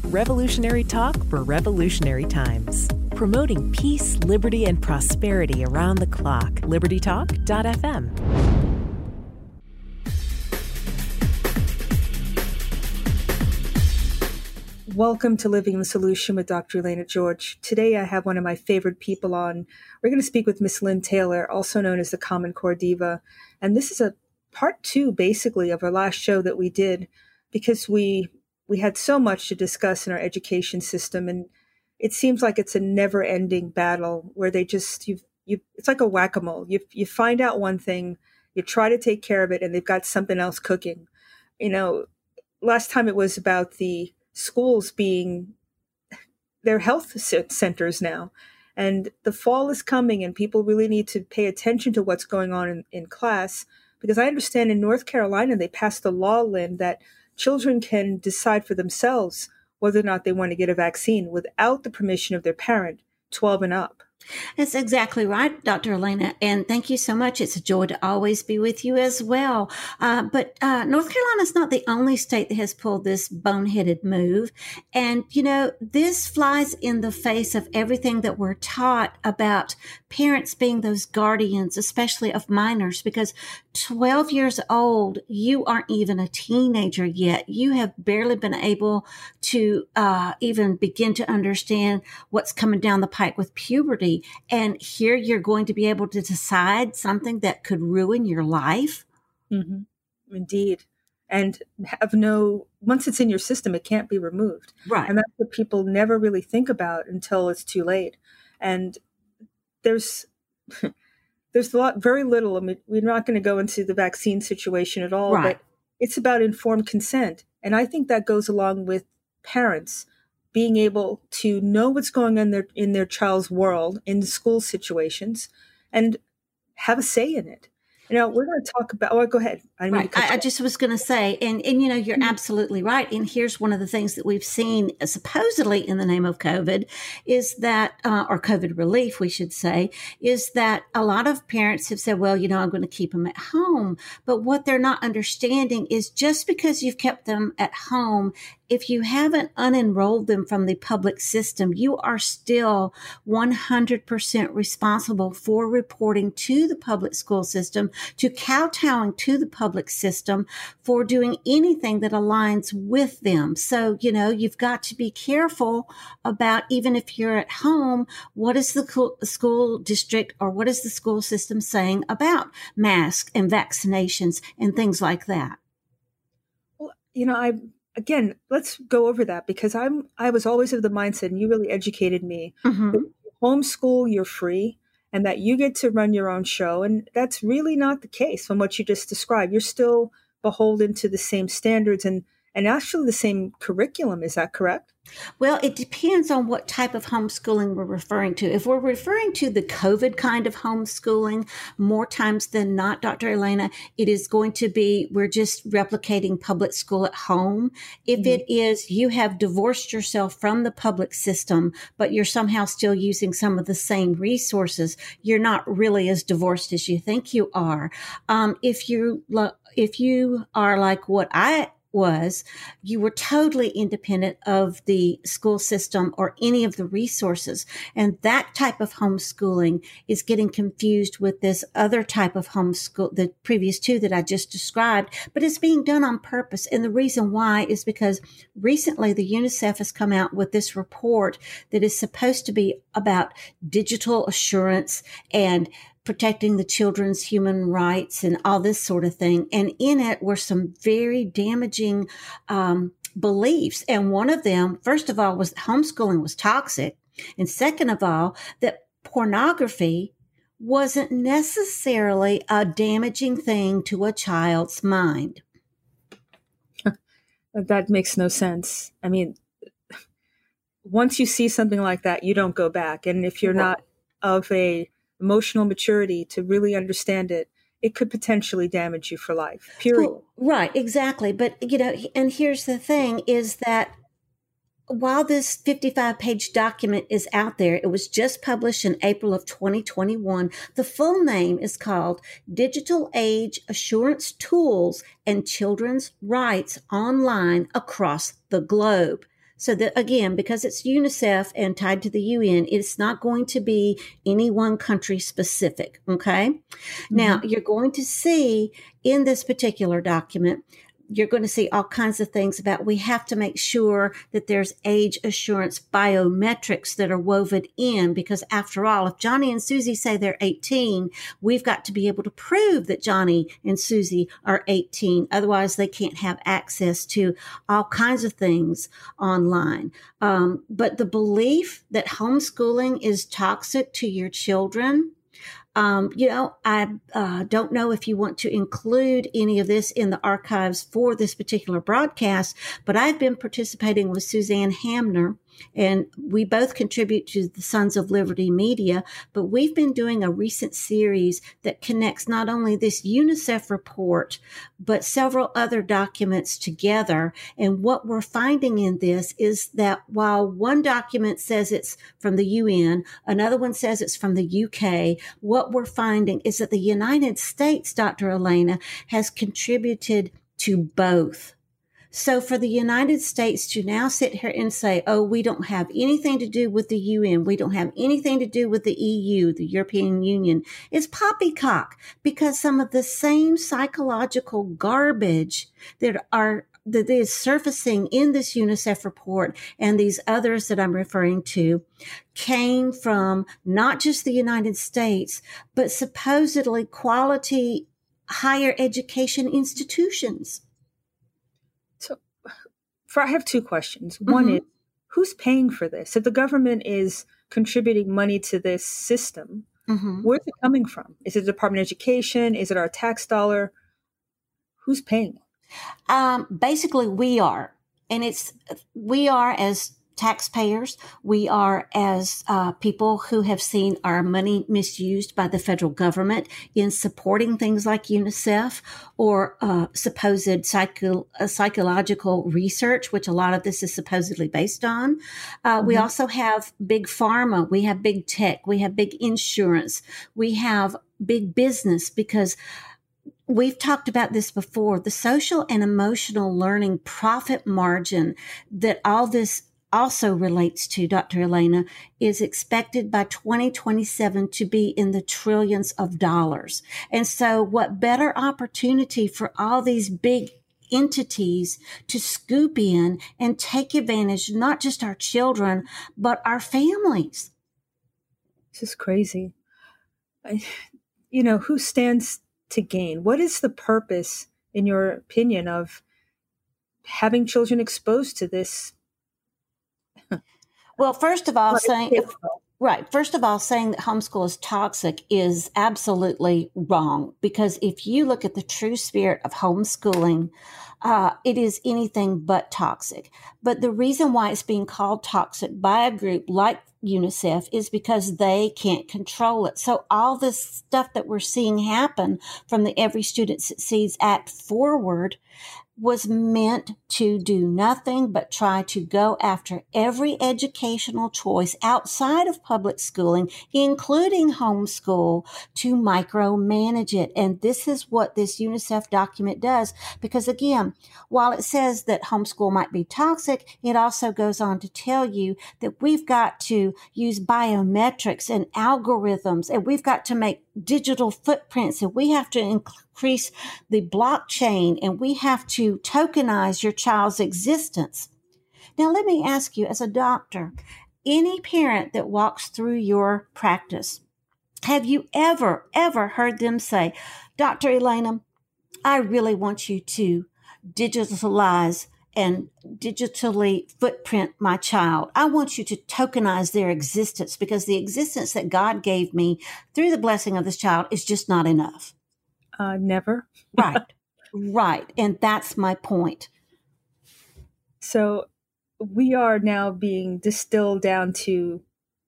Revolutionary talk for revolutionary times. Promoting peace, liberty, and prosperity around the clock. LibertyTalk.fm. Welcome to Living the Solution with Dr. Elena George. Today I have one of my favorite people on. We're going to speak with Miss Lynn Taylor, also known as the Common Core Diva. And this is a part two, basically, of our last show that we did, because we had so much to discuss in our education system. And it seems like it's a never-ending battle where they just, it's like a whack-a-mole. You find out one thing, you try to take care of it, and they've got something else cooking. You know, last time it was about the schools being their health centers now. And the fall is coming and people really need to pay attention to what's going on in class. Because I understand in North Carolina, they passed a law, Lynn, that children can decide for themselves whether or not they want to get a vaccine without the permission of their parent, 12 and up. That's exactly right, Dr. Elena. And thank you so much. It's a joy to always be with you as well. But North Carolina is not the only state that has pulled this boneheaded move. And, you know, this flies in the face of everything that we're taught about parents being those guardians, especially of minors, because 12 years old, you aren't even a teenager yet. You have barely been able to even begin to understand what's coming down the pike with puberty. And here you're going to be able to decide something that could ruin your life. Mm-hmm. Indeed. And once it's in your system, it can't be removed. Right. And that's what people never really think about until it's too late. And there's very little. I mean, we're not going to go into the vaccine situation at all, right. But it's about informed consent. And I think that goes along with parents being able to know what's going on in their child's world, in the school situations, and have a say in it. You know, we're going to talk about, go ahead. I just was going to say, and you know, you're absolutely right. And here's one of the things that we've seen supposedly in the name of COVID is that, or COVID relief, we should say, is that a lot of parents have said, well, you know, I'm going to keep them at home. But what they're not understanding is just because you've kept them at home, if you haven't unenrolled them from the public system, you are still 100% responsible for reporting to the public school system, to kowtowing to the public system, for doing anything that aligns with them. So, you know, you've got to be careful about, even if you're at home, what is the school district or what is the school system saying about masks and vaccinations and things like that? Well, you know, Again, let's go over that, because I was always of the mindset, and you really educated me, mm-hmm. that homeschool, you're free, and that you get to run your own show. And that's really not the case from what you just described. You're still beholden to the same standards and actually the same curriculum. Is that correct? Well, it depends on what type of homeschooling we're referring to. If we're referring to the COVID kind of homeschooling, more times than not, Dr. Elena, it is going to be, we're just replicating public school at home. If Mm-hmm. it is, you have divorced yourself from the public system, but you're somehow still using some of the same resources, you're not really as divorced as you think you are. If you are like what I was, you were totally independent of the school system or any of the resources. And that type of homeschooling is getting confused with this other type of homeschool, the previous two that I just described, but it's being done on purpose. And the reason why is because recently the UNICEF has come out with this report that is supposed to be about digital assurance and protecting the children's human rights and all this sort of thing. And in it were some very damaging beliefs. And one of them, first of all, was that homeschooling was toxic. And second of all, that pornography wasn't necessarily a damaging thing to a child's mind. That makes no sense. I mean, once you see something like that, you don't go back. And if you're not of a emotional maturity to really understand it, it could potentially damage you for life, period. Well, right, exactly. But, you know, and here's the thing is that while this 55-page document is out there, it was just published in April of 2021. The full name is called Digital Age Assurance Tools and Children's Rights Online Across the Globe. So that again, because it's UNICEF and tied to the UN, it's not going to be any one country specific. Okay. Mm-hmm. Now you're going to see in this particular document, you're going to see all kinds of things about we have to make sure that there's age assurance biometrics that are woven in, because after all, if Johnny and Susie say they're 18, we've got to be able to prove that Johnny and Susie are 18. Otherwise, they can't have access to all kinds of things online. But the belief that homeschooling is toxic to your children, I don't know if you want to include any of this in the archives for this particular broadcast, but I've been participating with Suzanne Hamner, and we both contribute to the Sons of Liberty Media, but we've been doing a recent series that connects not only this UNICEF report, but several other documents together. And what we're finding in this is that while one document says it's from the UN, another one says it's from the UK, what we're finding is that the United States, Dr. Elena, has contributed to both. So for the United States to now sit here and say, oh, we don't have anything to do with the UN, we don't have anything to do with the EU, the European Union, is poppycock, because some of the same psychological garbage that is surfacing in this UNICEF report and these others that I'm referring to came from not just the United States, but supposedly quality higher education institutions. I have two questions. One is, who's paying for this? If the government is contributing money to this system, where's it coming from? Is it the Department of Education? Is it our tax dollar? Who's paying it? Basically, we are. And we are as taxpayers. We are as people who have seen our money misused by the federal government in supporting things like UNICEF or supposed psychological research, which a lot of this is supposedly based on. We also have big pharma. We have big tech. We have big insurance. We have big business, because we've talked about this before. The social and emotional learning profit margin that all this also relates to, Dr. Elena, is expected by 2027 to be in the trillions of dollars. And so what better opportunity for all these big entities to scoop in and take advantage, not just our children, but our families. This is crazy. Who stands to gain? What is the purpose, in your opinion, of having children exposed to this? Well, first of all, saying that homeschool is toxic is absolutely wrong, because if you look at the true spirit of homeschooling, it is anything but toxic. But the reason why it's being called toxic by a group like UNICEF is because they can't control it. So all this stuff that we're seeing happen from the Every Student Succeeds Act forward was meant to do nothing but try to go after every educational choice outside of public schooling, including homeschool, to micromanage it. And this is what this UNICEF document does. Because again, while it says that homeschool might be toxic, it also goes on to tell you that we've got to use biometrics and algorithms, and we've got to make digital footprints, and we have to increase the blockchain, and we have to tokenize your child's existence. Now, let me ask you, as a doctor, any parent that walks through your practice, have you ever heard them say, Dr. Elena, I really want you to digitalize and digitally footprint my child. I want you to tokenize their existence, because the existence that God gave me through the blessing of this child is just not enough. Never. Right. And that's my point. So we are now being distilled down to,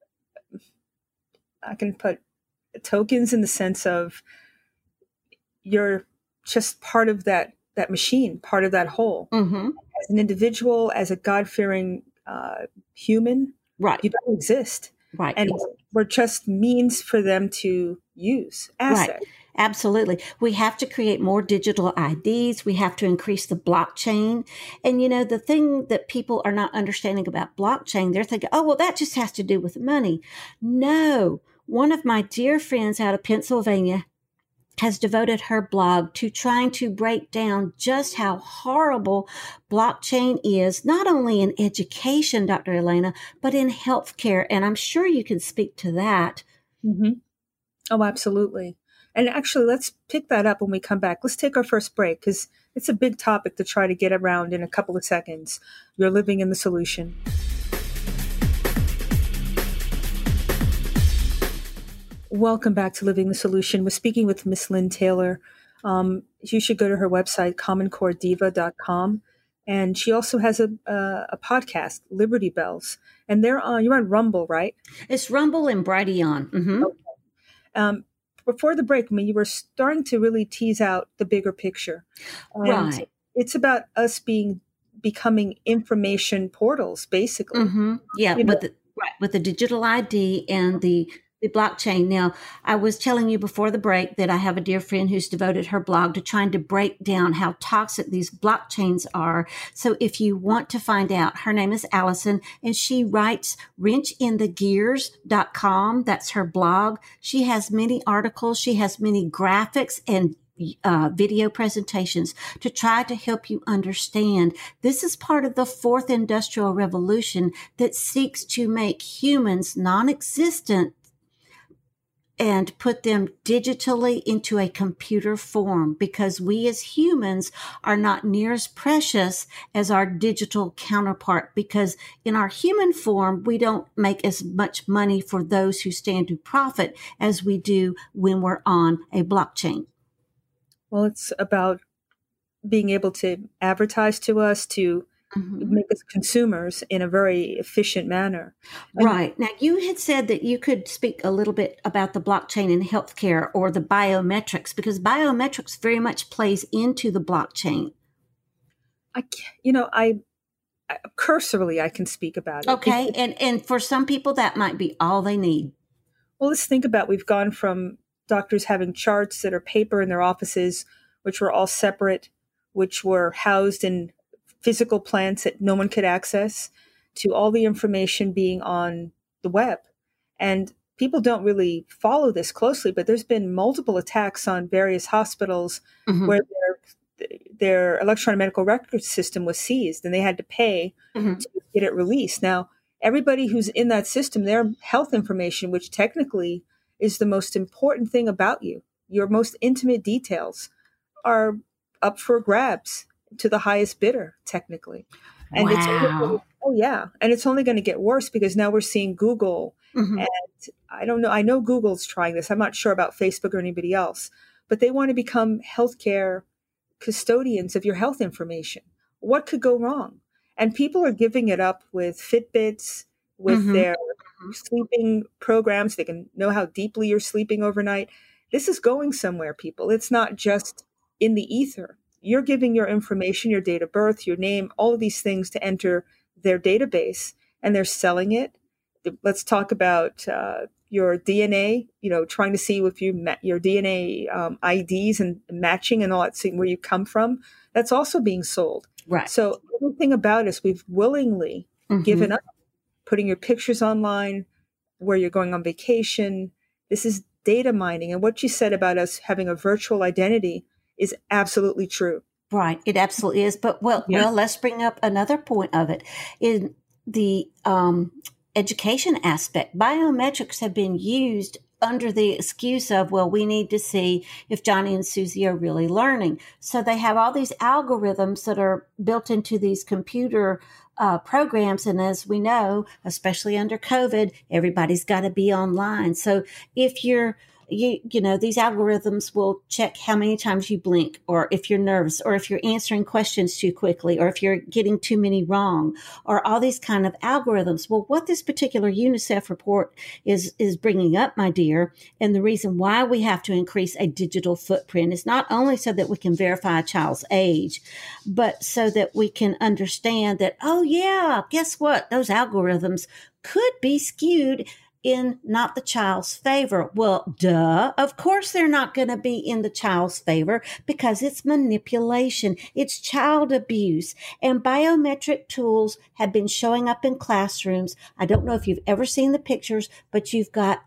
I can put tokens in the sense of you're just part of that machine, part of that whole. As an individual, as a God-fearing human, right? You don't exist, right? And we're just means for them to use, assets. Right. Absolutely. We have to create more digital IDs. We have to increase the blockchain. And, the thing that people are not understanding about blockchain, they're thinking, oh, well, that just has to do with money. No. One of my dear friends out of Pennsylvania has devoted her blog to trying to break down just how horrible blockchain is, not only in education, Dr. Elena, but in healthcare. And I'm sure you can speak to that. Mm-hmm. Oh, absolutely. And actually, let's pick that up when we come back. Let's take our first break because it's a big topic to try to get around in a couple of seconds. You're living in the solution. Welcome back to Living the Solution. We're speaking with Miss Lynn Taylor. You should go to her website, commoncorediva.com. And she also has a podcast, Liberty Bells. And you're on Rumble, right? It's Rumble and Brighteon. Mm-hmm. Okay. Before the break, you were starting to really tease out the bigger picture. Right. It's about us becoming information portals, basically. Mm-hmm. Yeah, with the digital ID and the blockchain. Now, I was telling you before the break that I have a dear friend who's devoted her blog to trying to break down how toxic these blockchains are. So if you want to find out, her name is Allison, and she writes wrenchinthegears.com. That's her blog. She has many articles. She has many graphics and video presentations to try to help you understand. This is part of the fourth industrial revolution that seeks to make humans non-existent and put them digitally into a computer form, because we as humans are not near as precious as our digital counterpart, because in our human form, we don't make as much money for those who stand to profit as we do when we're on a blockchain. Well, it's about being able to advertise to us, to make us consumers in a very efficient manner. Right. Now, you had said that you could speak a little bit about the blockchain in healthcare or the biometrics, because biometrics very much plays into the blockchain. Cursorily, I can speak about it. Okay. And for some people, that might be all they need. Well, let's think about, we've gone from doctors having charts that are paper in their offices, which were all separate, which were housed in physical plants that no one could access, to all the information being on the web. And people don't really follow this closely, but there's been multiple attacks on various hospitals where their electronic medical record system was seized and they had to pay to get it released. Now, everybody who's in that system, their health information, which technically is the most important thing about you, your most intimate details, are up for grabs to the highest bidder, technically. And wow. And it's only going to get worse because now we're seeing Google. And I don't know. I know Google's trying this. I'm not sure about Facebook or anybody else, but they want to become healthcare custodians of your health information. What could go wrong? And people are giving it up with Fitbits, with their sleeping programs. They can know how deeply you're sleeping overnight. This is going somewhere, people. It's not just in the ether. You're giving your information, your date of birth, your name, all of these things to enter their database, and they're selling it. Let's talk about your DNA, trying to see if your DNA IDs and matching and all that, seeing where you come from. That's also being sold. Right. So everything about us, we've willingly given up. Putting your pictures online, where you're going on vacation. This is data mining. And what you said about us having a virtual identity is absolutely true. Right. It absolutely is. But well, let's bring up another point of it. In the education aspect, biometrics have been used under the excuse of, well, we need to see if Johnny and Susie are really learning. So they have all these algorithms that are built into these computer programs. And as we know, especially under COVID, everybody's got to be online. So if these algorithms will check how many times you blink, or if you're nervous, or if you're answering questions too quickly, or if you're getting too many wrong, or all these kind of algorithms. Well, what this particular UNICEF report is bringing up, my dear, and the reason why we have to increase a digital footprint is not only so that we can verify a child's age, but so that we can understand that, oh yeah, guess what? Those algorithms could be skewed in not the child's favor. Well, duh. Of course they're not going to be in the child's favor because it's manipulation. It's child abuse. And biometric tools have been showing up in classrooms. I don't know if you've ever seen the pictures, but you've got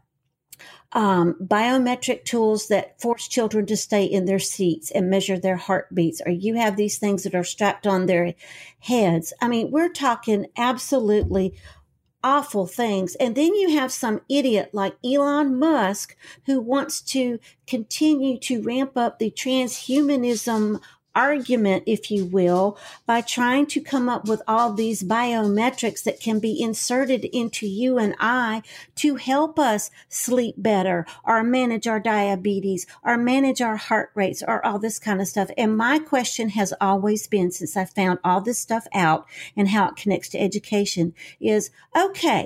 biometric tools that force children to stay in their seats and measure their heartbeats, or you have these things that are strapped on their heads. I mean, we're talking absolutely awful things. And then you have some idiot like Elon Musk who wants to continue to ramp up the transhumanism argument, if you will, by trying to come up with all these biometrics that can be inserted into you and I to help us sleep better or manage our diabetes or manage our heart rates or all this kind of stuff. And my question has always been, since I found all this stuff out and how it connects to education, is, okay,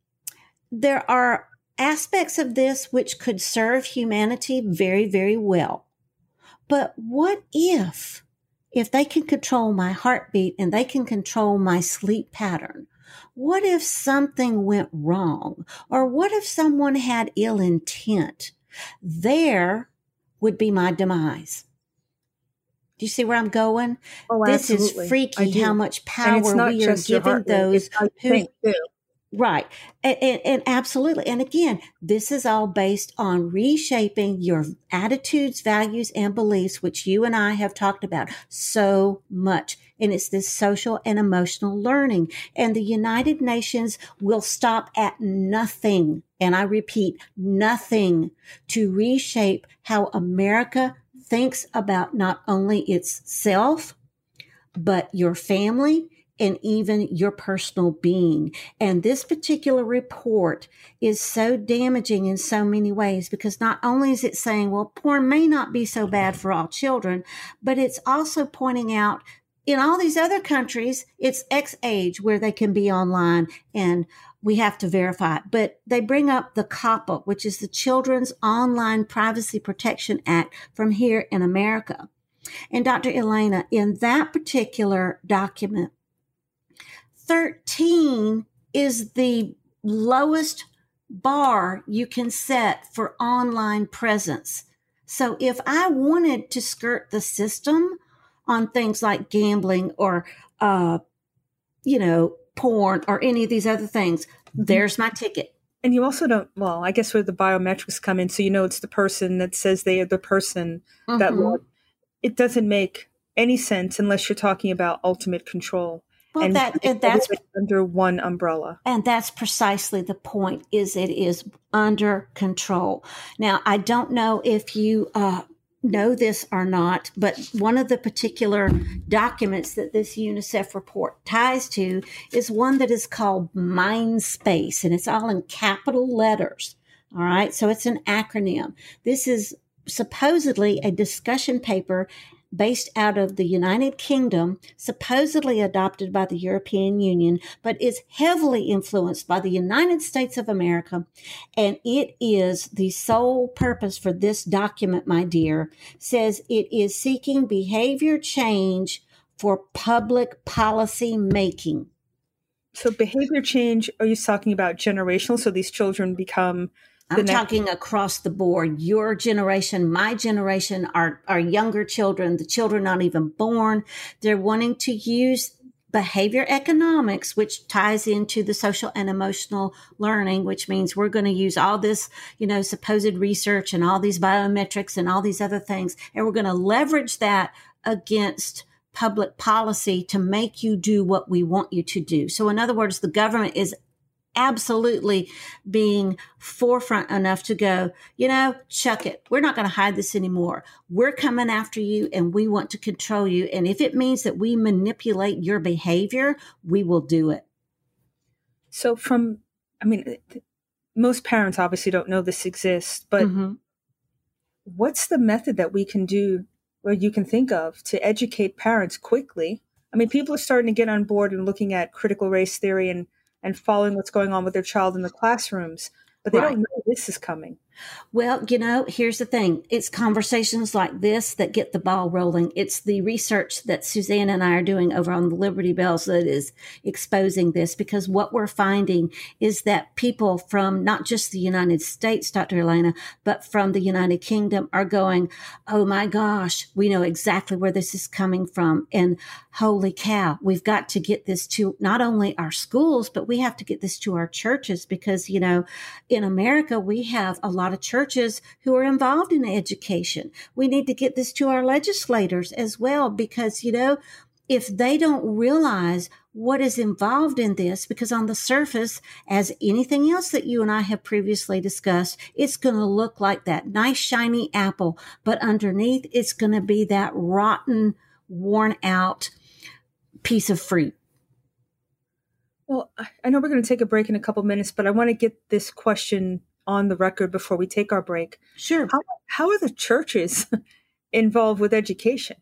there are aspects of this which could serve humanity very, very well. But what if they can control my heartbeat and they can control my sleep pattern? What if something went wrong? Or what if someone had ill intent? There would be my demise. Do you see where I'm going? Oh, this absolutely. is freaky how much power we are giving those who... Right. And absolutely. And again, this is all based on reshaping your attitudes, values, and beliefs, which you and I have talked about so much. And it's this social and emotional learning. And the United Nations will stop at nothing. And I repeat, nothing to reshape how America thinks about not only itself, but your family, and even your personal being. And this particular report is so damaging in so many ways, because not only is it saying, well, porn may not be so bad for all children, but it's also pointing out in all these other countries, it's X age where they can be online and we have to verify it. But they bring up the COPPA, which is the Children's Online Privacy Protection Act from here in America. And Dr. Elena, in that particular document, 13 is the lowest bar you can set for online presence. So if I wanted to skirt the system on things like gambling or, porn or any of these other things, there's my ticket. And you also don't, well, I guess where the biometrics come in, so it's the person that says they are the person that will. It doesn't make any sense unless you're talking about ultimate control. Well, and that's under one umbrella. And that's precisely the point, is it is under control. Now, I don't know if you know this or not, but one of the particular documents that this UNICEF report ties to is one that is called Mindspace, and it's all in capital letters. All right. So it's an acronym. This is supposedly a discussion paper based out of the United Kingdom, supposedly adopted by the European Union, but is heavily influenced by the United States of America. And it is the sole purpose for this document, my dear, says it is seeking behavior change for public policy making. So behavior change, are you talking about generational? So these children become... I'm talking across the board. Your generation, my generation, our younger children, the children not even born, they're wanting to use behavior economics, which ties into the social and emotional learning, which means we're going to use all this, supposed research and all these biometrics and all these other things. And we're going to leverage that against public policy to make you do what we want you to do. So in other words, the government is absolutely being forefront enough to go, chuck it. We're not going to hide this anymore. We're coming after you and we want to control you. And if it means that we manipulate your behavior, we will do it. So most parents obviously don't know this exists, but what's the method that we can do, or you can think of, to educate parents quickly? I mean, people are starting to get on board and looking at critical race theory and following what's going on with their child in the classrooms, but they don't know this is coming. Well, here's the thing. It's conversations like this that get the ball rolling. It's the research that Suzanne and I are doing over on the Liberty Bells that is exposing this, because what we're finding is that people from not just the United States, Dr. Elena, but from the United Kingdom are going, oh my gosh, we know exactly where this is coming from. And holy cow, we've got to get this to not only our schools, but we have to get this to our churches, because, in America, we have a lot of churches who are involved in education. We need to get this to our legislators as well, because, if they don't realize what is involved in this, because on the surface, as anything else that you and I have previously discussed, it's going to look like that nice, shiny apple, but underneath it's going to be that rotten, worn out piece of fruit. Well, I know we're going to take a break in a couple minutes, but I want to get this question on the record before we take our break. Sure. How are the churches involved with education?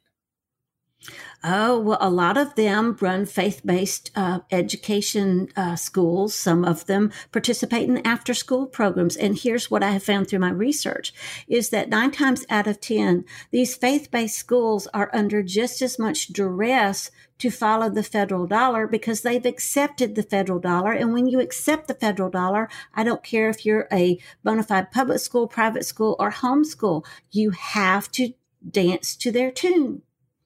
Oh, well, a lot of them run faith-based education schools. Some of them participate in after-school programs. And here's what I have found through my research, is that 9 times out of 10, these faith-based schools are under just as much duress to follow the federal dollar, because they've accepted the federal dollar. And when you accept the federal dollar, I don't care if you're a bona fide public school, private school, or homeschool, you have to dance to their tune.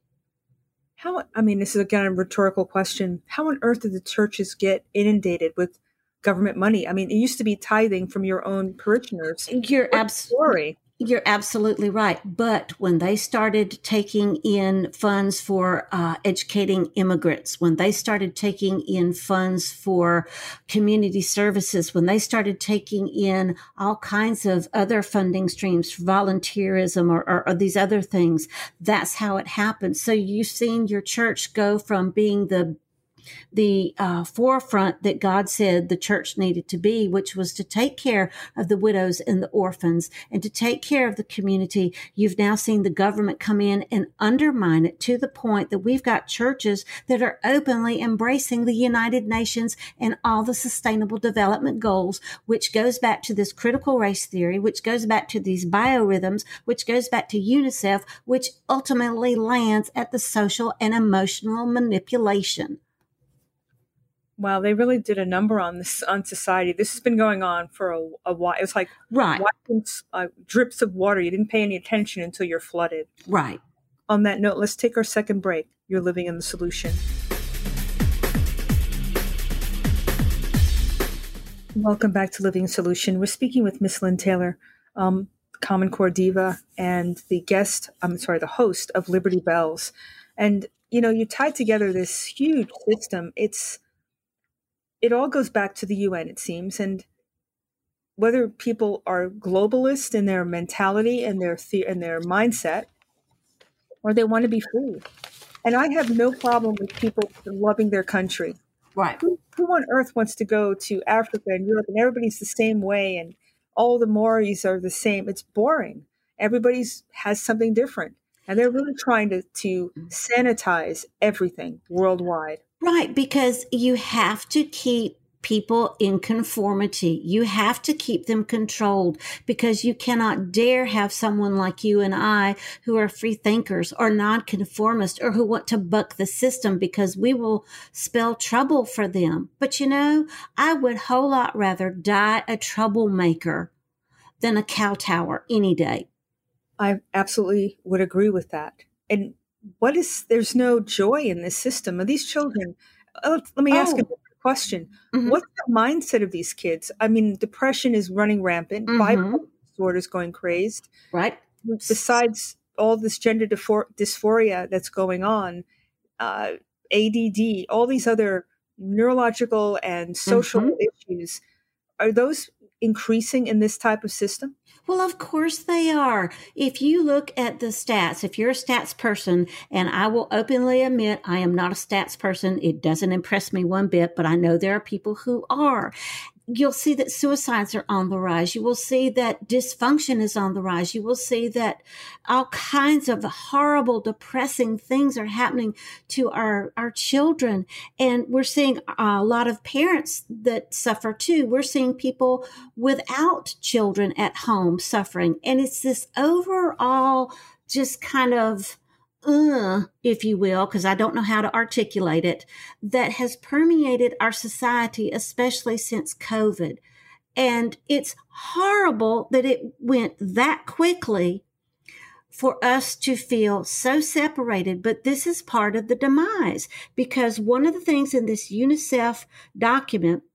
This is again a rhetorical question. How on earth did the churches get inundated with government money? It used to be tithing from your own parishioners. You're absolutely right. But when they started taking in funds for educating immigrants, when they started taking in funds for community services, when they started taking in all kinds of other funding streams for volunteerism or these other things, that's how it happened. So you've seen your church go from being the forefront that God said the church needed to be, which was to take care of the widows and the orphans and to take care of the community. You've now seen the government come in and undermine it to the point that we've got churches that are openly embracing the United Nations and all the sustainable development goals, which goes back to this critical race theory, which goes back to these biorhythms, which goes back to UNICEF, which ultimately lands at the social and emotional manipulation. Wow, they really did a number on society. This has been going on for a while. It was like watching drips of water. You didn't pay any attention until you're flooded. Right. On that note, let's take our second break. You're living in the solution. Welcome back to Living Solution. We're speaking with Miss Lynn Taylor, Common Core diva, and the host of Liberty Bells. And, you tied together this huge system. It all goes back to the UN, it seems, and whether people are globalist in their mentality and their mindset, or they want to be free. And I have no problem with people loving their country. Right. Who on earth wants to go to Africa and Europe and everybody's the same way and all the Maoris are the same? It's boring. Everybody has something different. And they're really trying to sanitize everything worldwide. Right, because you have to keep people in conformity. You have to keep them controlled, because you cannot dare have someone like you and I who are free thinkers or nonconformists or who want to buck the system, because we will spell trouble for them. But I would a whole lot rather die a troublemaker than a kowtower any day. I absolutely would agree with that. And there's no joy in this system. Of these children, let me ask a question. Mm-hmm. What's the mindset of these kids? Depression is running rampant. Mm-hmm. Bipolar disorder is going crazed. Right. Besides all this gender dysphoria that's going on, ADD, all these other neurological and social issues, are those increasing in this type of system? Well, of course they are. If you look at the stats, if you're a stats person, and I will openly admit I am not a stats person, it doesn't impress me one bit, but I know there are people who are. you'll see that suicides are on the rise. You will see that dysfunction is on the rise. You will see that all kinds of horrible, depressing things are happening to our children. And we're seeing a lot of parents that suffer too. We're seeing people without children at home suffering. And it's this overall just kind of if you will, because I don't know how to articulate it, that has permeated our society, especially since COVID. And it's horrible that it went that quickly for us to feel so separated. But this is part of the demise, because one of the things in this UNICEF document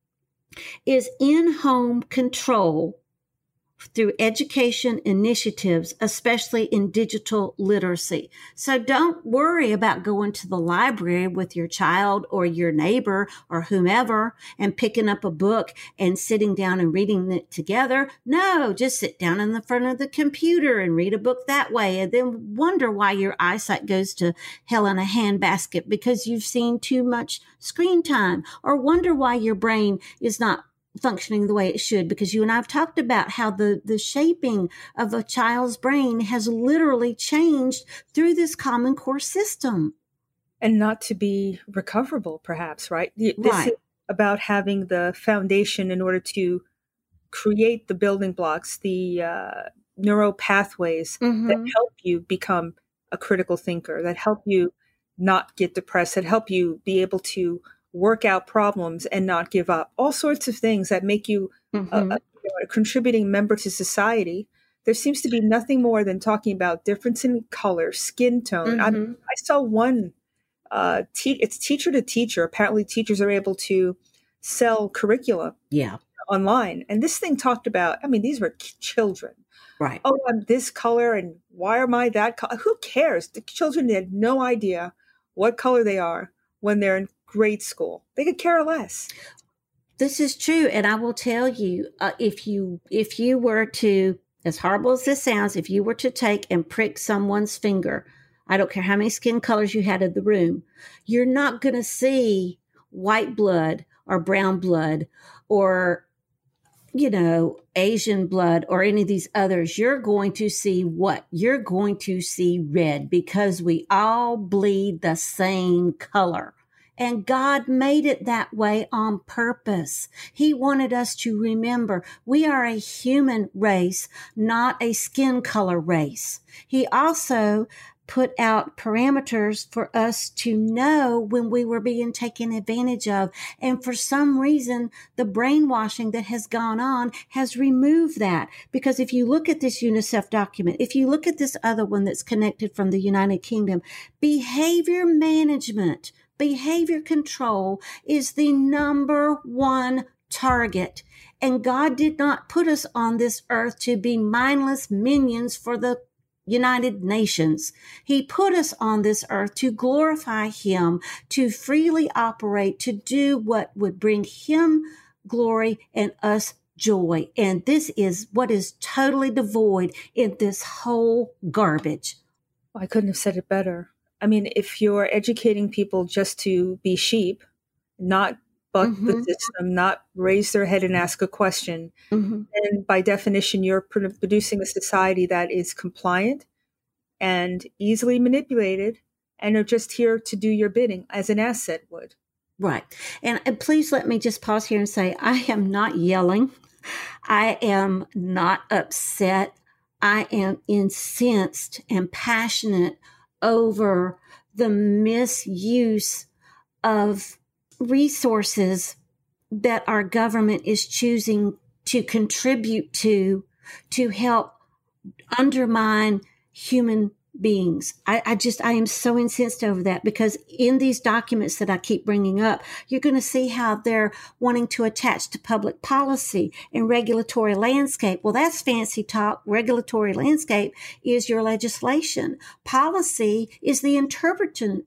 is in-home control through education initiatives, especially in digital literacy. So don't worry about going to the library with your child or your neighbor or whomever and picking up a book and sitting down and reading it together. No, just sit down in the front of the computer and read a book that way, and then wonder why your eyesight goes to hell in a handbasket because you've seen too much screen time, or wonder why your brain is not functioning the way it should, because you and I have talked about how the shaping of a child's brain has literally changed through this Common Core system. And not to be recoverable, perhaps, right? This Right. is about having the foundation in order to create the building blocks, the neural pathways that help you become a critical thinker, that help you not get depressed, that help you be able to work out problems and not give up. All sorts of things that make you a contributing member to society. There seems to be nothing more than talking about difference in color, skin tone. I saw one, it's teacher to teacher. Apparently teachers are able to sell curricula online. And this thing talked about, these were children. Right. Oh, I'm this color and why am I that color? Who cares? The children had no idea what color they are when they're in grade school. They could care less. This is true. And I will tell you, if you were to, as horrible as this sounds, if you were to take and prick someone's finger, I don't care how many skin colors you had in the room, you're not going to see white blood or brown blood or, Asian blood or any of these others. You're going to see what? You're going to see red, because we all bleed the same color. And God made it that way on purpose. He wanted us to remember we are a human race, not a skin color race. He also put out parameters for us to know when we were being taken advantage of. And for some reason, the brainwashing that has gone on has removed that. Because if you look at this UNICEF document, if you look at this other one that's connected from the United Kingdom, behavior management, behavior control is the number one target. And God did not put us on this earth to be mindless minions for the United Nations. He put us on this earth to glorify Him, to freely operate, to do what would bring Him glory and us joy. And this is what is totally devoid in this whole garbage. I couldn't have said it better. If you're educating people just to be sheep, not buck the system, not raise their head and ask a question, then by definition, you're producing a society that is compliant and easily manipulated and are just here to do your bidding as an asset would. Right. And please let me just pause here and say, I am not yelling. I am not upset. I am incensed and passionate over the misuse of resources that our government is choosing to contribute to help undermine human beings. I am so incensed over that, because in these documents that I keep bringing up, you're going to see how they're wanting to attach to public policy and regulatory landscape. Well, that's fancy talk. Regulatory landscape is your legislation. Policy is the interpretation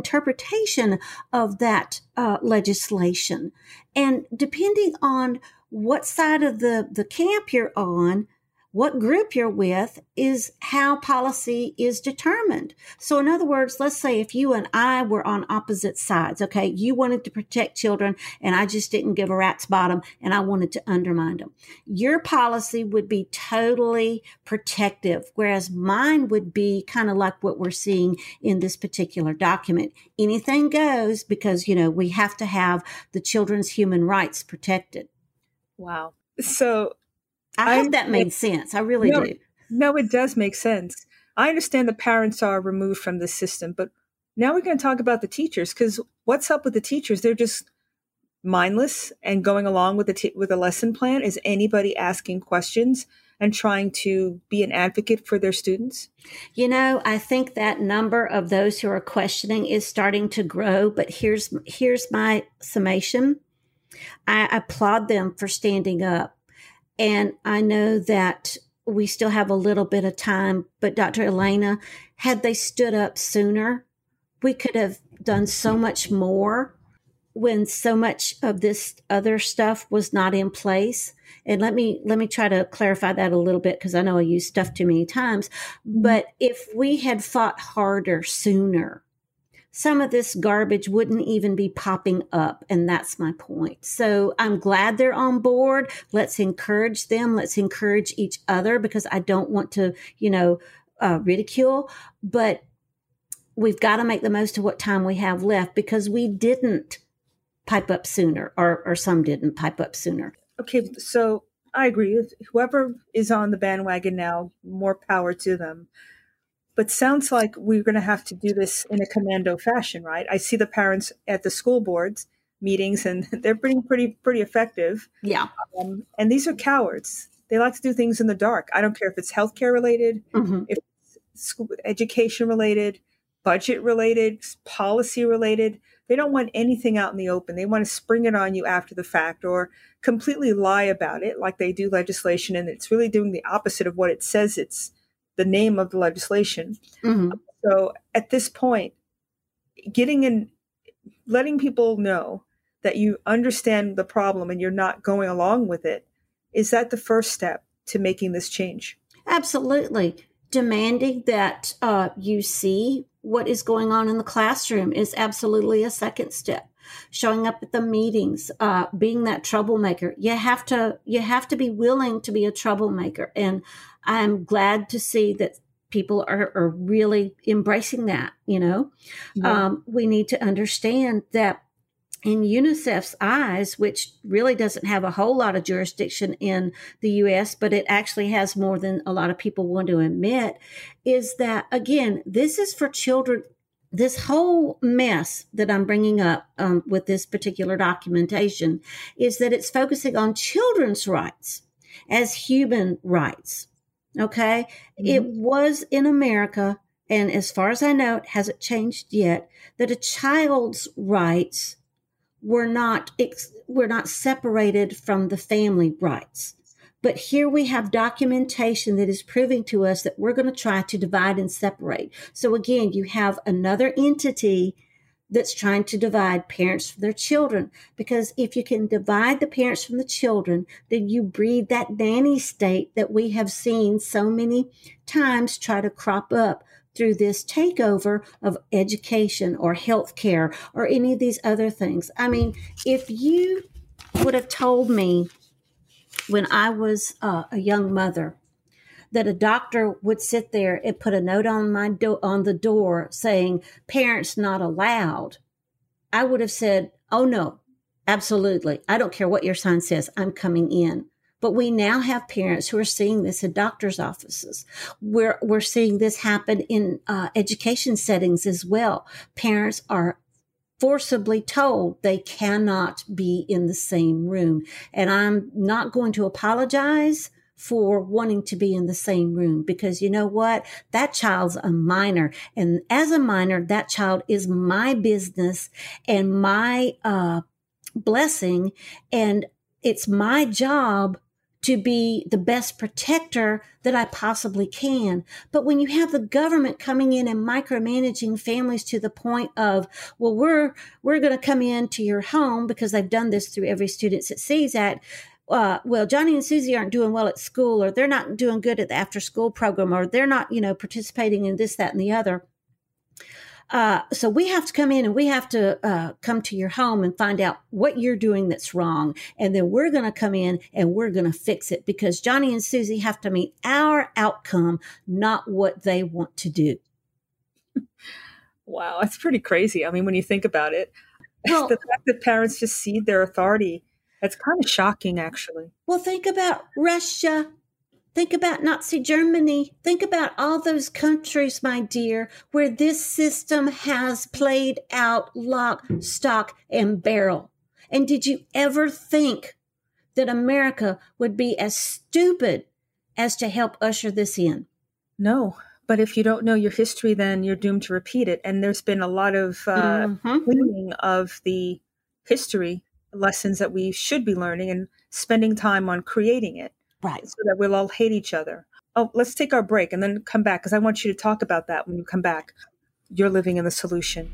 of that legislation. And depending on what side of the camp you're on, what group you're with is how policy is determined. So in other words, let's say if you and I were on opposite sides, okay, you wanted to protect children and I just didn't give a rat's bottom and I wanted to undermine them. Your policy would be totally protective, whereas mine would be kind of like what we're seeing in this particular document. Anything goes because, we have to have the children's human rights protected. Wow. So I hope that made sense. I really do. No, it does make sense. I understand the parents are removed from the system, but now we're going to talk about the teachers, because what's up with the teachers? They're just mindless and going along with the lesson plan. Is anybody asking questions and trying to be an advocate for their students? I think that number of those who are questioning is starting to grow, but here's my summation. I applaud them for standing up. And I know that we still have a little bit of time, but Dr. Elena, had they stood up sooner, we could have done so much more when so much of this other stuff was not in place. And let me try to clarify that a little bit, because I know I use stuff too many times. But if we had fought harder sooner, some of this garbage wouldn't even be popping up. And that's my point. So I'm glad they're on board. Let's encourage them. Let's encourage each other, because I don't want to, ridicule, but we've got to make the most of what time we have left, because we didn't pipe up sooner, or some didn't pipe up sooner. Okay. So I agree with whoever is on the bandwagon now, more power to them. But sounds like we're going to have to do this in a commando fashion, right? I see the parents at the school boards meetings, and they're being pretty effective. Yeah. And these are cowards. They like to do things in the dark. I don't care if it's healthcare related, if it's school education related, budget related, policy related. They don't want anything out in the open. They want to spring it on you after the fact, or completely lie about it like they do legislation, and it's really doing the opposite of what it says it's the name of the legislation. Mm-hmm. So at this point, letting people know that you understand the problem and you're not going along with it, is that the first step to making this change? Absolutely. Demanding that you see what is going on in the classroom is absolutely a second step. Showing up at the meetings, being that troublemaker. You have to be willing to be a troublemaker. And I'm glad to see that people are really embracing that, Yeah. We need to understand that in UNICEF's eyes, which really doesn't have a whole lot of jurisdiction in the U.S., but it actually has more than a lot of people want to admit, is that, again, this is for children. This whole mess that I'm bringing up with this particular documentation is that it's focusing on children's rights as human rights. Okay. Mm-hmm. It was in America, and as far as I know, it hasn't changed yet, that a child's rights were not separated from the family rights. But here we have documentation that is proving to us that we're going to try to divide and separate. So again, you have another entity that's trying to divide parents from their children. Because if you can divide the parents from the children, then you breed that nanny state that we have seen so many times try to crop up through this takeover of education or healthcare or any of these other things. I mean, if you would have told me when I was a young mother that a doctor would sit there and put a note on on the door saying parents not allowed, I would have said, oh no, absolutely. I don't care what your sign says. I'm coming in. But we now have parents who are seeing this in doctors' offices. We're seeing this happen in education settings as well. Parents are forcibly told they cannot be in the same room. And I'm not going to apologize for wanting to be in the same room, because you know what? That child's a minor. And as a minor, that child is my business and my blessing. And it's my job to be the best protector that I possibly can. But when you have the government coming in and micromanaging families to the point of, well, we're going to come into your home, because they've done this through Every Student Succeeds Act, well, Johnny and Susie aren't doing well at school, or they're not doing good at the after school program, or they're not, participating in this, that, and the other. So we have to come in and we have to come to your home and find out what you're doing that's wrong. And then we're going to come in and we're going to fix it, because Johnny and Susie have to meet our outcome, not what they want to do. Wow, that's pretty crazy. I mean, when you think about it, Well, the fact that parents just cede their authority, that's kind of shocking, actually. well, think about Russia. Think about Nazi Germany. Think about all those countries, my dear, where this system has played out lock, stock, and barrel. And did you ever think that America would be as stupid as to help usher this in? No, but if you don't know your history, then you're doomed to repeat it. And there's been a lot of cleaning of the history lessons that we should be learning and spending time on creating it. Right. So that we'll all hate each other. Oh, let's take our break and then come back, because I want you to talk about that when you come back. You're living in the solution.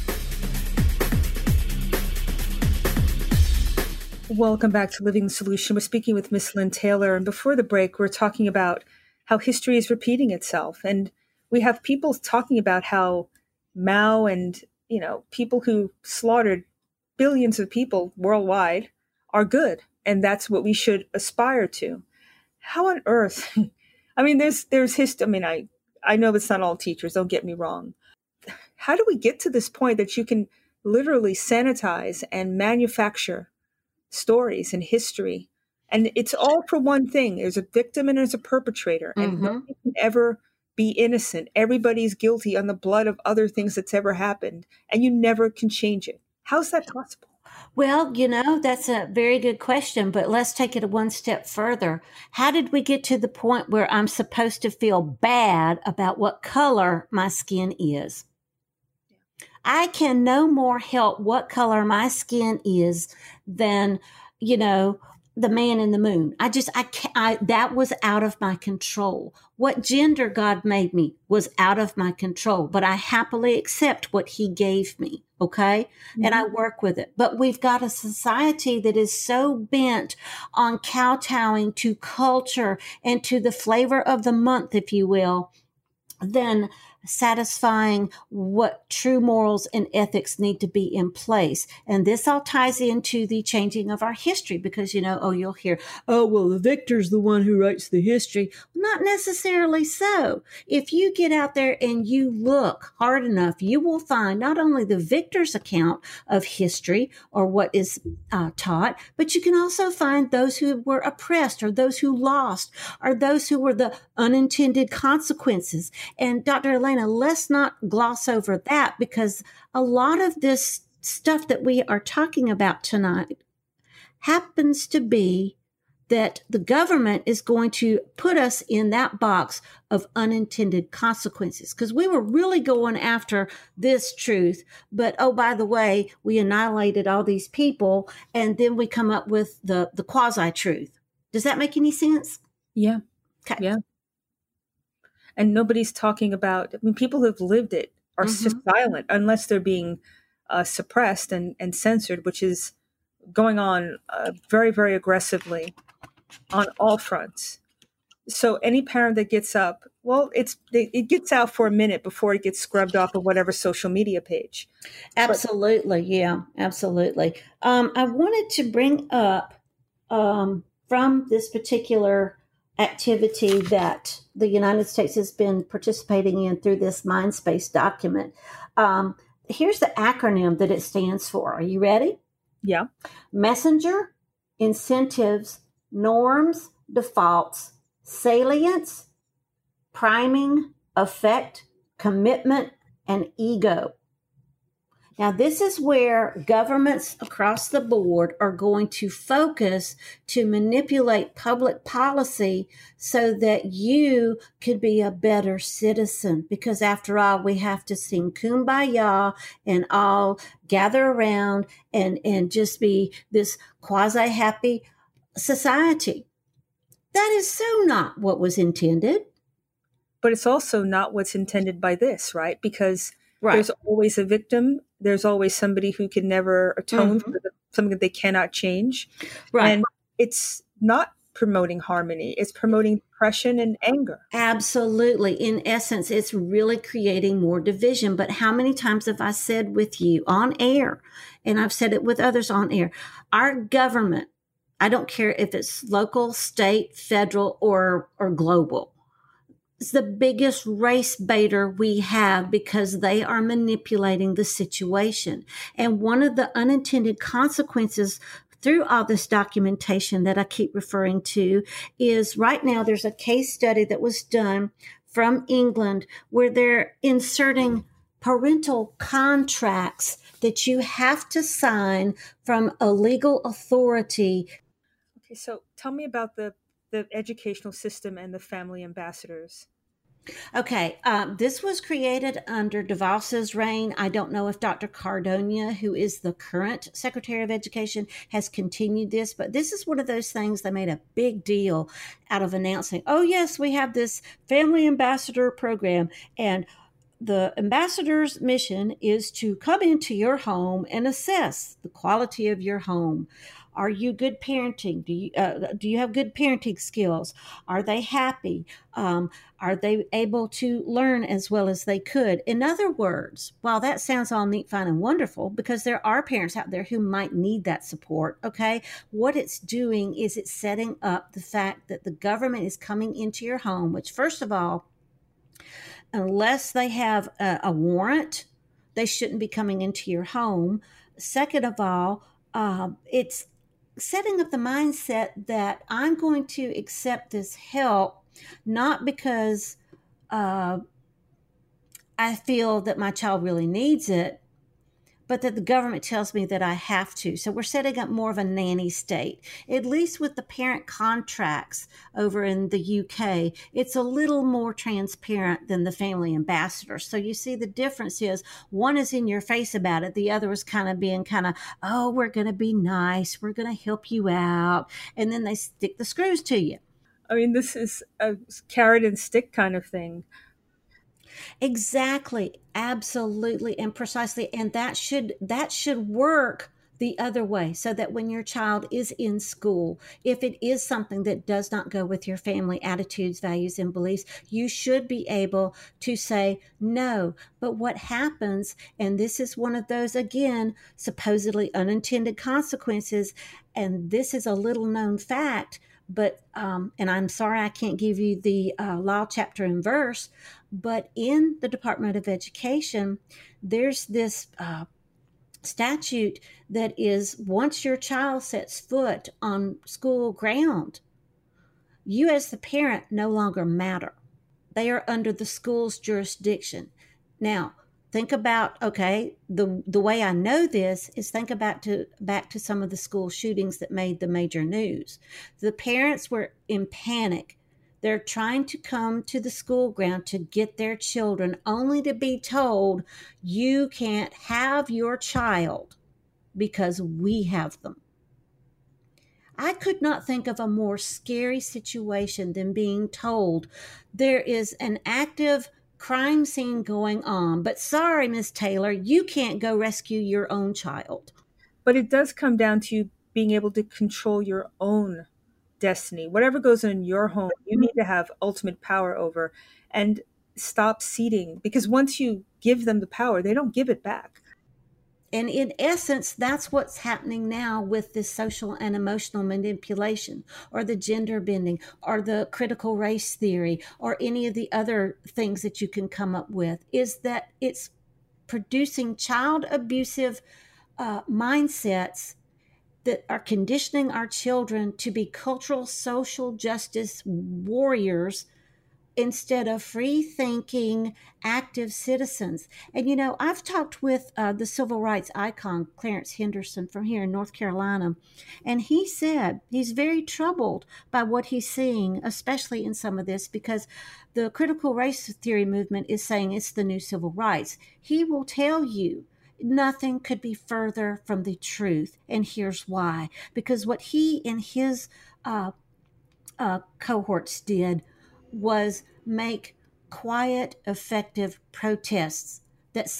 Welcome back to Living the Solution. We're speaking with Miss Lynn Taylor. And before the break, we're talking about how history is repeating itself. And we have people talking about how Mao and, people who slaughtered billions of people worldwide are good. And that's what we should aspire to. How on earth? I mean, there's history. I mean, I know it's not all teachers. Don't get me wrong. How do we get to this point that you can literally sanitize and manufacture stories and history? And it's all for one thing. There's a victim and there's a perpetrator. And nobody can ever be innocent. Everybody's guilty on the blood of other things that's ever happened. And you never can change it. How's that possible? Well, that's a very good question, but let's take it one step further. How did we get to the point where I'm supposed to feel bad about what color my skin is? I can no more help what color my skin is than, the man in the moon. That was out of my control. What gender God made me was out of my control, but I happily accept what he gave me. Okay. Mm-hmm. And I work with it. But we've got a society that is so bent on kowtowing to culture and to the flavor of the month, if you will, than satisfying what true morals and ethics need to be in place. And this all ties into the changing of our history, because, you'll hear, oh, well, the victor's the one who writes the history. Not necessarily so. If you get out there and you look hard enough, you will find not only the victor's account of history or what is taught, but you can also find those who were oppressed, or those who lost, or those who were the unintended consequences. And Dr. Elena, let's not gloss over that, because a lot of this stuff that we are talking about tonight happens to be that the government is going to put us in that box of unintended consequences, because we were really going after this truth. But, oh, by the way, we annihilated all these people, and then we come up with the quasi-truth. Does that make any sense? Yeah. Okay. Yeah. And nobody's talking about, people who have lived it are just silent unless they're being suppressed and censored, which is going on very, very aggressively on all fronts. So any parent that gets up, well, it gets out for a minute before it gets scrubbed off of whatever social media page. Absolutely. Yeah, absolutely. I wanted to bring up from this particular activity that the United States has been participating in through this Mindspace document. Here's the acronym that it stands for. Are you ready? Yeah. Messenger, incentives, norms, defaults, salience, priming, effect, commitment, and ego. Now, this is where governments across the board are going to focus to manipulate public policy so that you could be a better citizen. Because after all, we have to sing Kumbaya and all gather around and just be this quasi-happy society. That is so not what was intended. But it's also not what's intended by this, right? Because right. There's always a victim. There's always somebody who can never atone for something that they cannot change. Right. And it's not promoting harmony. It's promoting depression and anger. Absolutely. In essence, it's really creating more division. But how many times have I said with you on air, and I've said it with others on air, our government, I don't care if it's local, state, federal, or global, it's the biggest race baiter we have because they are manipulating the situation. And one of the unintended consequences through all this documentation that I keep referring to is right now there's a case study that was done from England where they're inserting parental contracts that you have to sign from a legal authority. Okay, so tell me about the educational system and the family ambassadors. Okay, this was created under DeVos's reign. I don't know if Dr. Cardona, who is the current Secretary of Education, has continued this, but this is one of those things they made a big deal out of announcing. Oh, yes, we have this family ambassador program, and the ambassador's mission is to come into your home and assess the quality of your home. Are you good parenting? Do you have good parenting skills? Are they happy? Are they able to learn as well as they could? In other words, while that sounds all neat, fine, and wonderful, because there are parents out there who might need that support, okay, what it's doing is it's setting up the fact that the government is coming into your home, which, first of all, unless they have a warrant, they shouldn't be coming into your home. Second of all, it's setting up the mindset that I'm going to accept this help, not because I feel that my child really needs it, but that the government tells me that I have to. So we're setting up more of a nanny state. At least with the parent contracts over in the UK, it's a little more transparent than the family ambassador. So you see the difference is one is in your face about it. The other is kind of being oh, we're going to be nice. We're going to help you out. And then they stick the screws to you. I mean, this is a carrot and stick kind of thing. Exactly, absolutely, and precisely. And that should work the other way, so that when your child is in school, if it is something that does not go with your family attitudes, values, and beliefs, you should be able to say no. But what happens, and this is one of those, again, supposedly unintended consequences, and this is a little known fact, but and I'm sorry I can't give you the law chapter and verse, but in the Department of Education, there's this statute that is once your child sets foot on school ground, you as the parent no longer matter. They are under the school's jurisdiction. Now, think about, okay, the way I know this is think about back to some of the school shootings that made the major news. The parents were in panic. They're trying to come to the school ground to get their children, only to be told, you can't have your child because we have them. I could not think of a more scary situation than being told there is an active crime scene going on, but sorry, Miss Taylor, you can't go rescue your own child. But it does come down to you being able to control your own destiny. Whatever goes on in your home, you need to have ultimate power over, and stop ceding, because once you give them the power, they don't give it back. And in essence, that's what's happening now with this social and emotional manipulation, or the gender bending, or the critical race theory, or any of the other things that you can come up with, is that it's producing child abusive mindsets that are conditioning our children to be cultural social justice warriors instead of free-thinking, active citizens. And, I've talked with the civil rights icon, Clarence Henderson, from here in North Carolina, and he said he's very troubled by what he's seeing, especially in some of this, because the critical race theory movement is saying it's the new civil rights. He will tell you nothing could be further from the truth, and here's why. Because what he and his cohorts did was make quiet, effective protests that sent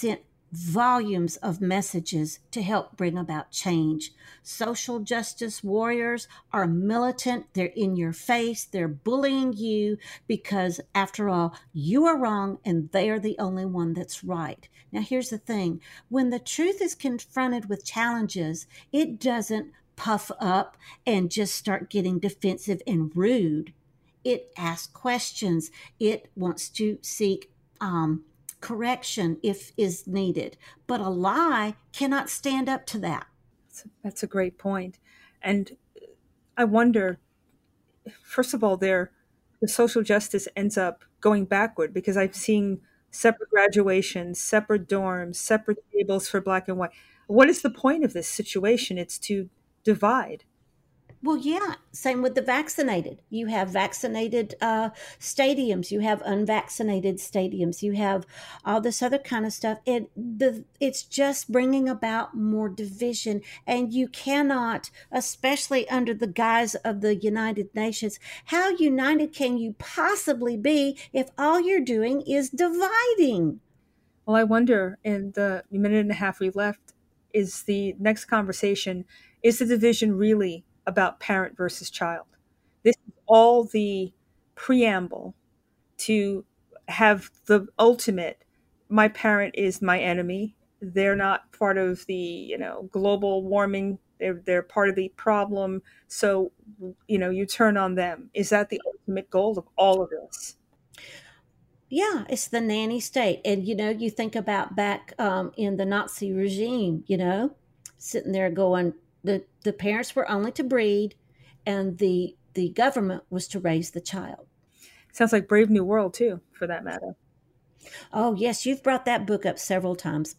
volumes of messages to help bring about change. Social justice warriors are militant. They're in your face. They're bullying you because, after all, you are wrong and they are the only one that's right. Now, here's the thing. When the truth is confronted with challenges, it doesn't puff up and just start getting defensive and rude. It asks questions. It wants to seek correction if is needed, but a lie cannot stand up to that. That's a great point. And I wonder, first of all, the social justice ends up going backward because I've seen separate graduations, separate dorms, separate tables for black and white. What is the point of this situation? It's to divide. Well, yeah, same with the vaccinated. You have vaccinated stadiums. You have unvaccinated stadiums. You have all this other kind of stuff. It's just bringing about more division. And you cannot, especially under the guise of the United Nations, how united can you possibly be if all you're doing is dividing? Well, I wonder, in the minute and a half we left, is the next conversation, is the division really about parent versus child? This is all the preamble to have the ultimate, my parent is my enemy. They're not part of the, global warming. They're part of the problem. So, you turn on them. Is that the ultimate goal of all of this? Yeah, it's the nanny state. And, you think about back in the Nazi regime, sitting there going, the parents were only to breed and the government was to raise the child. Sounds like Brave New World too, for that matter. Oh, yes. You've brought that book up several times.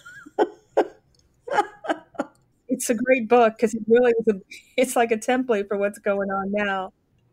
It's a great book because it really it's like a template for what's going on now.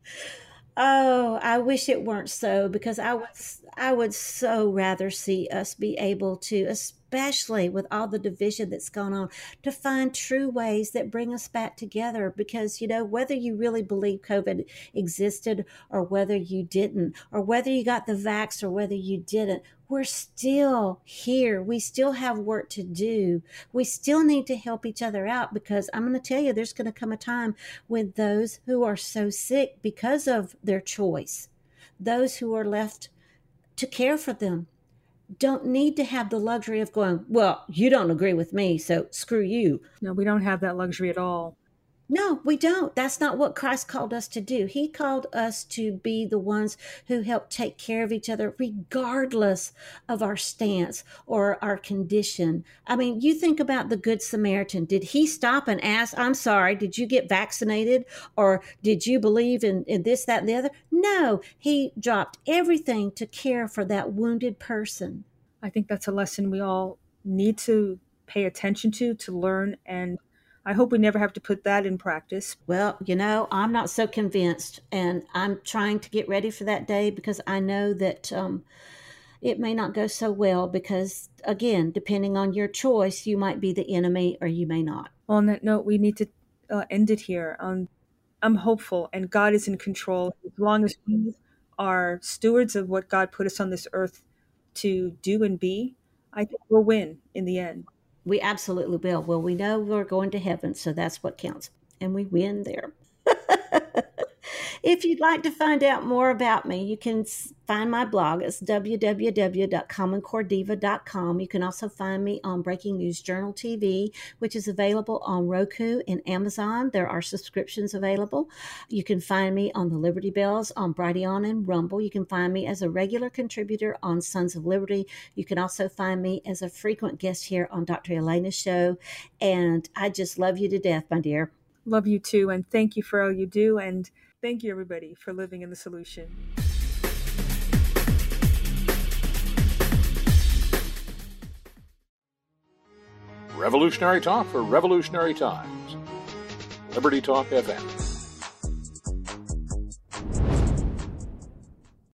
Oh, I wish it weren't so, because I would so rather see us be able to, especially with all the division that's gone on, to find true ways that bring us back together. Because, whether you really believe COVID existed or whether you didn't, or whether you got the vax or whether you didn't, we're still here. We still have work to do. We still need to help each other out, because I'm going to tell you, there's going to come a time when those who are so sick because of their choice, those who are left to care for them, don't need to have the luxury of going, well, you don't agree with me, so screw you. No, we don't have that luxury at all. No, we don't. That's not what Christ called us to do. He called us to be the ones who help take care of each other, regardless of our stance or our condition. I mean, you think about the Good Samaritan. Did he stop and ask, I'm sorry, did you get vaccinated? Or did you believe in this, that, and the other? No, he dropped everything to care for that wounded person. I think that's a lesson we all need to pay attention to learn, and I hope we never have to put that in practice. Well, I'm not so convinced, and I'm trying to get ready for that day, because I know that it may not go so well, because, again, depending on your choice, you might be the enemy or you may not. Well, on that note, we need to end it here. I'm hopeful, and God is in control. As long as we are stewards of what God put us on this earth to do and be, I think we'll win in the end. We absolutely will. Well, we know we're going to heaven, so that's what counts. And we win there. If you'd like to find out more about me, you can find my blog. It's www.commoncorediva.com. You can also find me on Breaking News Journal TV, which is available on Roku and Amazon. There are subscriptions available. You can find me on the Liberty Bells, on Brighteon and Rumble. You can find me as a regular contributor on Sons of Liberty. You can also find me as a frequent guest here on Dr. Elena's show. And I just love you to death, my dear. Love you too. And thank you for all you do. And thank you, everybody, for living in the solution. Revolutionary talk for revolutionary times. Liberty Talk FM.